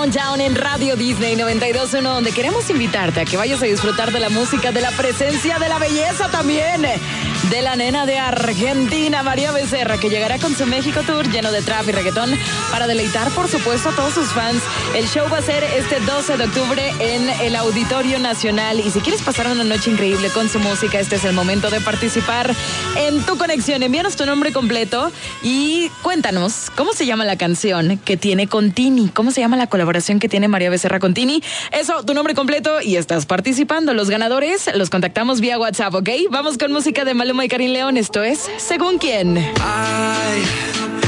Countdown en Radio Disney 92.1, donde queremos invitarte a que vayas a disfrutar de la música, de la presencia, de la belleza también, de la nena de Argentina, María Becerra, que llegará con su México Tour lleno de trap y reggaetón para deleitar, por supuesto, a todos sus fans. El show va a ser este 12 de octubre en el Auditorio Nacional. Y si quieres pasar una noche increíble con su música, este es el momento de participar en tu conexión. Envíanos tu nombre completo y cuéntanos cómo se llama la canción que tiene con Tini. ¿Cómo se llama la colaboración que tiene María Becerra con Tini? Eso, tu nombre completo y estás participando. Los ganadores los contactamos vía WhatsApp, ¿ok? Vamos con música de Maluma y Karin León. Esto es Según Quién. Ay,